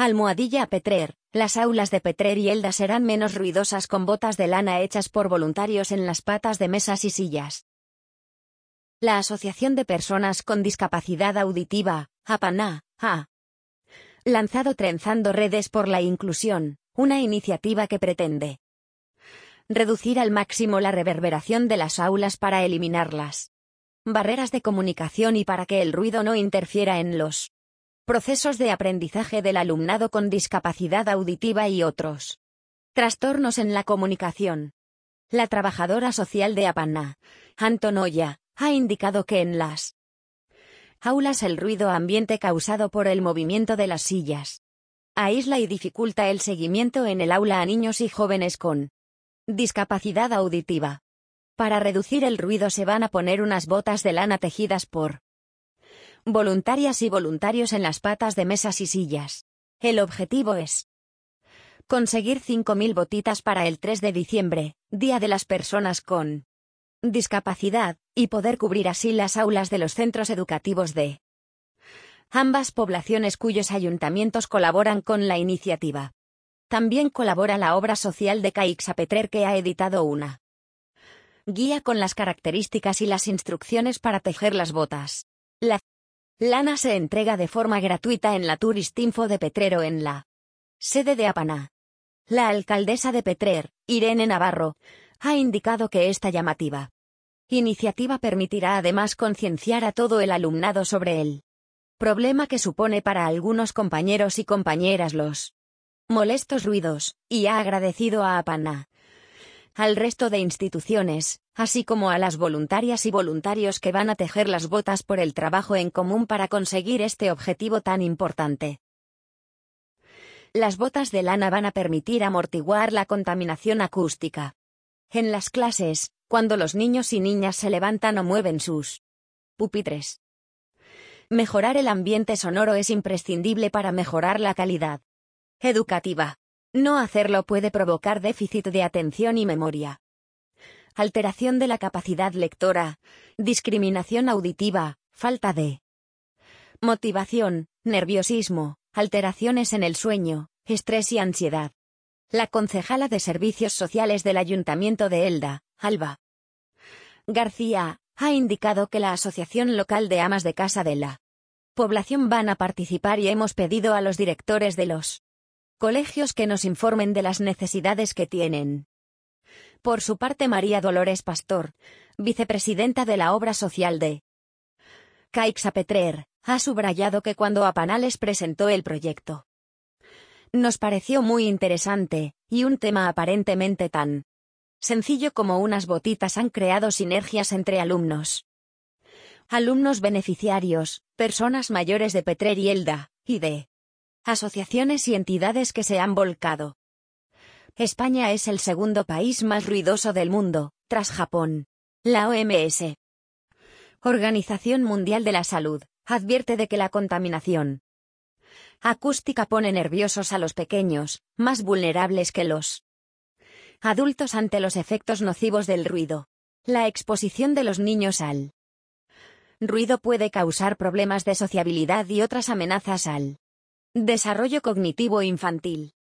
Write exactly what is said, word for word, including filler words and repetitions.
Almohadilla a Petrer. Las aulas de Petrer y Elda serán menos ruidosas con botas de lana hechas por voluntarios en las patas de mesas y sillas. La Asociación de Personas con Discapacidad Auditiva, APANA, ha lanzado Trenzando Redes por la Inclusión, una iniciativa que pretende reducir al máximo la reverberación de las aulas para eliminar las barreras de comunicación y para que el ruido no interfiera en los procesos de aprendizaje del alumnado con discapacidad auditiva y otros trastornos en la comunicación. La trabajadora social de APANA, Antonoya, ha indicado que en las aulas el ruido ambiente causado por el movimiento de las sillas aísla y dificulta el seguimiento en el aula a niños y jóvenes con discapacidad auditiva. Para reducir el ruido se van a poner unas botas de lana tejidas por voluntarias y voluntarios en las patas de mesas y sillas. El objetivo es conseguir cinco mil botitas para el tres de diciembre, Día de las Personas con Discapacidad, y poder cubrir así las aulas de los centros educativos de ambas poblaciones cuyos ayuntamientos colaboran con la iniciativa. También colabora la obra social de Caixa Petrer, que ha editado una guía con las características y las instrucciones para tejer las botas. La lana se entrega de forma gratuita en la Turistinfo de Petrer o en la sede de APANA. La alcaldesa de Petrer, Irene Navarro, ha indicado que esta llamativa iniciativa permitirá además concienciar a todo el alumnado sobre el problema que supone para algunos compañeros y compañeras los molestos ruidos, y ha agradecido a APANA, al resto de instituciones, así como a las voluntarias y voluntarios que van a tejer las botas por el trabajo en común para conseguir este objetivo tan importante. Las botas de lana van a permitir amortiguar la contaminación acústica en las clases, cuando los niños y niñas se levantan o mueven sus pupitres. Mejorar el ambiente sonoro es imprescindible para mejorar la calidad educativa. No hacerlo puede provocar déficit de atención y memoria, alteración de la capacidad lectora, discriminación auditiva, falta de motivación, nerviosismo, alteraciones en el sueño, estrés y ansiedad. La concejala de Servicios Sociales del Ayuntamiento de Elda, Alba García, ha indicado que la Asociación Local de Amas de Casa de la población van a participar y hemos pedido a los directores de los colegios que nos informen de las necesidades que tienen. Por su parte, María Dolores Pastor, vicepresidenta de la obra social de Caixa Petrer, ha subrayado que cuando APANA les presentó el proyecto, nos pareció muy interesante, y un tema aparentemente tan sencillo como unas botitas han creado sinergias entre alumnos, alumnos beneficiarios, personas mayores de Petrer y Elda, y de asociaciones y entidades que se han volcado. España es el segundo país más ruidoso del mundo, tras Japón. La O M S, Organización Mundial de la Salud, advierte de que la contaminación acústica pone nerviosos a los pequeños, más vulnerables que los adultos ante los efectos nocivos del ruido. La exposición de los niños al ruido puede causar problemas de sociabilidad y otras amenazas al desarrollo cognitivo infantil.